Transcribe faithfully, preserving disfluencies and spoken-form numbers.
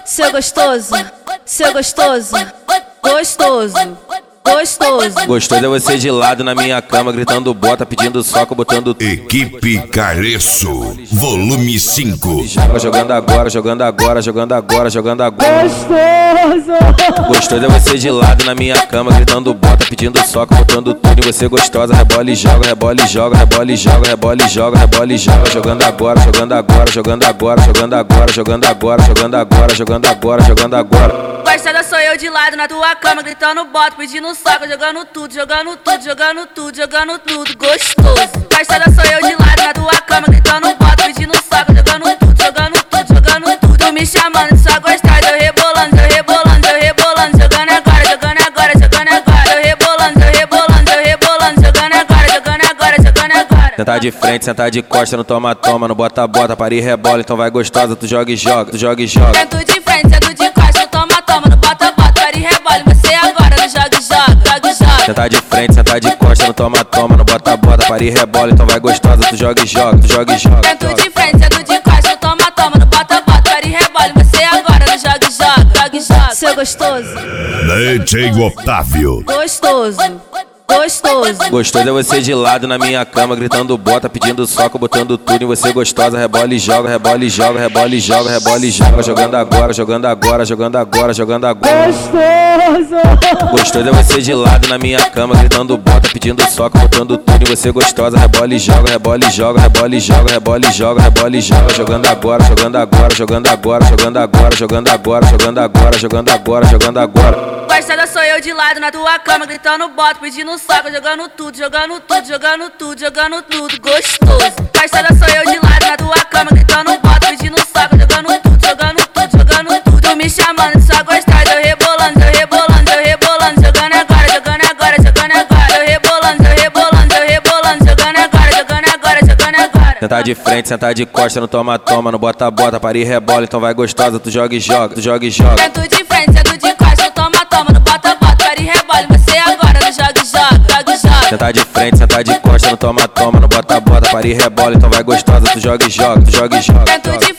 Seu gostoso, seu gostoso, gostoso, gostoso. Gostoso é você de lado na minha cama, gritando bota, pedindo soco, botando. Equipe Careço, volume cinco. Joga, jogando agora, jogando agora, jogando agora, jogando agora. Gostoso. Gostoso é você de lado na minha cama, gritando bota, pedindo soco, botando tudo em você gostosa. Rebola e joga, rebola e joga, rebola e joga, rebola e joga, rebola e joga. Jogando agora, jogando agora, jogando agora, jogando agora, jogando agora, jogando agora, jogando agora, jogando agora. Gostada sou eu de lado na tua cama, gritando bota, pedindo soco, jogando tudo, jogando tudo, jogando tudo, jogando tudo, gostoso. Gostada sou eu de lado na tua cama, gritando bota, pedindo soco, jogando tudo, jogando tudo, jogando tudo. Tu me chamando, só gostada, eu rebolando, eu rebolando, eu rebolando, jogando agora, jogando agora, jogando agora, eu rebolando, eu rebolando, eu rebolando, jogando agora, jogando agora, jogando agora. Sentar de frente, sentar de costa, no toma, toma, no bota, bota, para e rebola, então vai gostosa, tu joga e joga, tu joga e joga. Sento de frente, sento de costa, toma, toma, no bota, bota, para e rebola, você agora no joga e joga, joga e joga. Sentar de frente, sentar de costa, no toma, toma, no bota, bota, para e rebola, então vai gostosa, tu joga e joga, tu joga e joga. Sento de frente, sento de costa, toma, toma, no bota, bota, para e rebola, você agora no joga e joga, joga e joga. Seu gostoso, D J Otávio. gostoso, gostoso. Gostoso é você de lado na minha cama, gritando bota, pedindo soco, botando tudo em você gostosa. Rebola e joga, rebola e joga, rebola e joga, rebola e joga. Jogando agora, jogando agora, jogando agora, jogando agora. Gostoso. Gostoso é você de lado na minha cama, gritando bota, pedindo soco, botando tudo em você gostosa. Rebola e joga, rebola e joga, rebola e joga, rebola e joga, rebola e joga. Jogando agora, jogando agora, jogando agora, jogando agora, jogando agora, jogando agora, jogando agora, jogando agora. Gostada sou eu de lado na tua cama, gritando bota, pedindo soco, jogando tudo, jogando tudo, jogando tudo, jogando tudo, gostoso. Gostada sou eu de lado na tua cama, gritando bota, pedindo soco, jogando tudo, jogando tudo, jogando tudo. Tu me chamando, só gostada, eu rebolando, eu rebolando, eu rebolando, jogando agora, jogando agora, jogando agora, eu rebolando, eu rebolando, eu rebolando, jogando agora, jogando agora, jogando agora. Sentar de frente, sentar de costa, no toma, toma, no bota, bota, para e rebola, então vai gostosa, tu joga e joga, tu joga e joga. Sento de frente, sento de costa, toma, toma, no bota, bota, para e rebola, você agora no joga e joga, joga e joga. Sentar de frente, sentar de costa, no toma, toma, no bota, bota, para e rebola, então vai gostosa, tu joga e joga, tu joga e joga. Sento de